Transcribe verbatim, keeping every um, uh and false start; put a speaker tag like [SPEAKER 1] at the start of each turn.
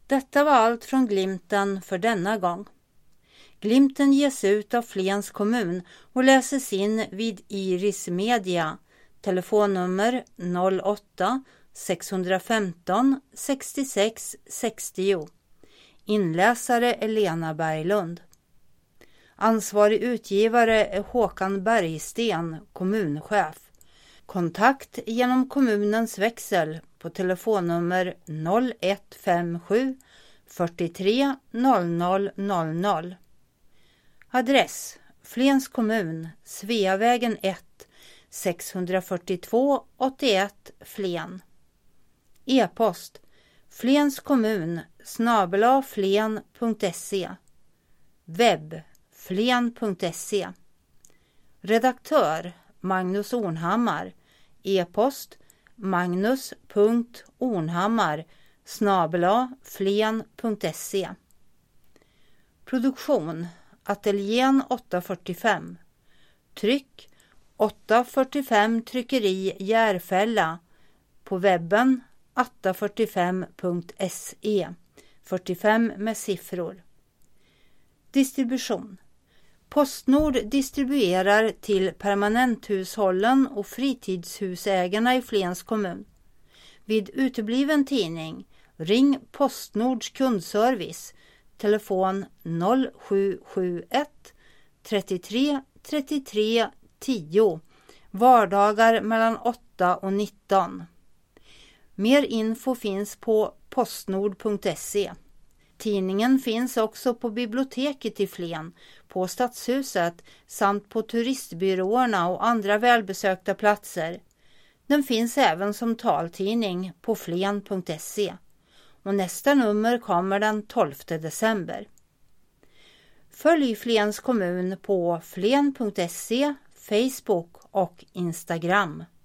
[SPEAKER 1] Detta var allt från Glimten för denna gång. Glimten ges ut av Flens kommun och läses in vid Iris Media, telefonnummer noll åtta sex ett fem sex sex sex zero. Inläsare Elena Berglund. Ansvarig utgivare är Håkan Bergsten, kommunchef. Kontakt genom kommunens växel på telefonnummer noll ett fem sju fyrtiotre noll noll noll noll. Adress: Flens kommun, Sveavägen ett, sexhundrafyrtiotvå åttioett Flen. E-post: Flens kommun snabel-a flen punkt se. Webb: flen punkt se. Redaktör: Magnus Ornhammar. E-post: magnus punkt ornhammar snabel-a flen punkt se. Produktion: Ateljén åtta fyrtiofem. Tryck: åtta fyrtiofem Tryckeri Järfälla. På webben åtta fyrtiofem punkt se. fyrtiofem med siffror. Distribution: Postnord distribuerar till permanenthushållen och fritidshusägarna i Flens kommun. Vid utebliven tidning, ring Postnords kundservice, telefon noll sju sju ett trettiotre trettiotre tio, vardagar mellan åtta och nitton. Mer info finns på postnord punkt se. Tidningen finns också på biblioteket i Flen, på Stadshuset samt på turistbyråerna och andra välbesökta platser. Den finns även som taltidning på flen punkt se. Och nästa nummer kommer den tolfte december. Följ Flens kommun på flen punkt se, Facebook och Instagram.